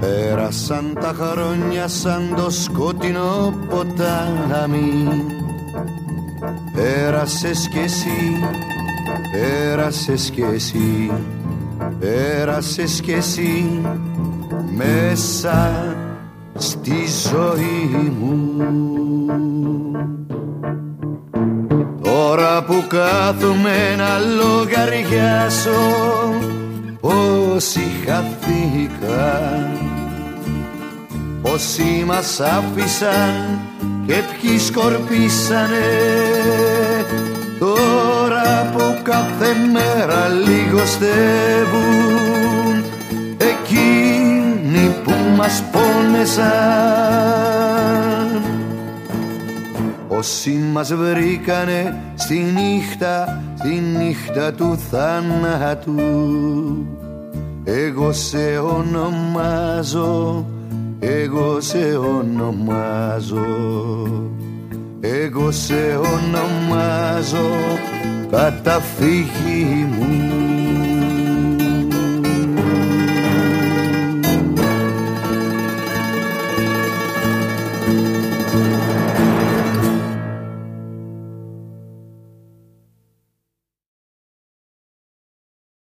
Πέρασαν τα χρόνια σαν το σκοτεινό ποτάμι. Πέρασες κι εσύ, πέρασες κι εσύ, πέρασες κι εσύ μέσα στη ζωή μου. Τώρα που κάθομαι να λογαριάσω πόσοι χαθήκαν, πόσοι μας άφησαν και ποιοι σκορπίσανε, τώρα που κάθε μέρα λιγοστεύουν εκείνοι που μας πόνεσαν, όσοι μας βρήκανε στη νύχτα του θάνατου. Εγώ σε ονομάζω, εγώ σε ονομάζω, εγώ σε ονομάζω καταφύγι μου.